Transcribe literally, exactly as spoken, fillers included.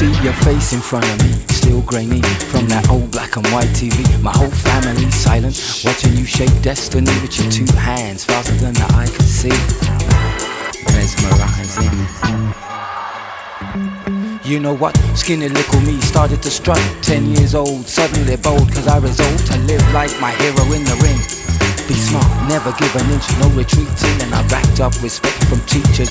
see your face in front of me, still grainy from that old black and white T V. My whole family silent, watching you shape destiny with your two hands faster than the eye can see. Mesmerizing. You know what? Skinny little me started to strut. Ten years old, suddenly bold, cause I resolved to live like my hero in the ring. Be smart, never give an inch, no retreating. And I racked up respect from teachers